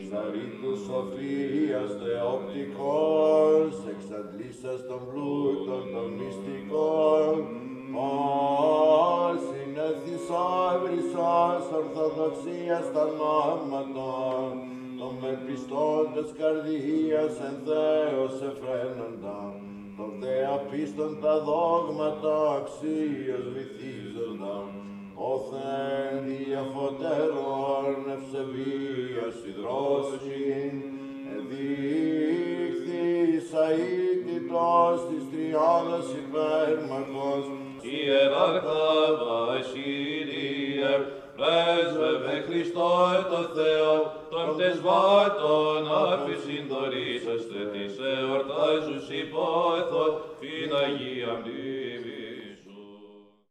Θαρρύτου σοφίας δεοπτικός, εξαντλήσας των πλούτων των μυστικών, συνέθησα βρυσάς ορθοδοξίας τα νόματων, των μεπιστώντες καρδίας εν Θεός εφραίνοντα, των δε απίστων τα δόγματα αξίως βυθίζοντα, όθεν διαφωτέρων ευσεβίας υδρώσιν, εδείχθης αήτητος της τριάδας υπέρμαχος, Ιεράρχα Βασίλειε, πρέσβευε Χριστό το Θεό, των τεσβάτων άφησιν δωρήσαστε της εορτάζους υπό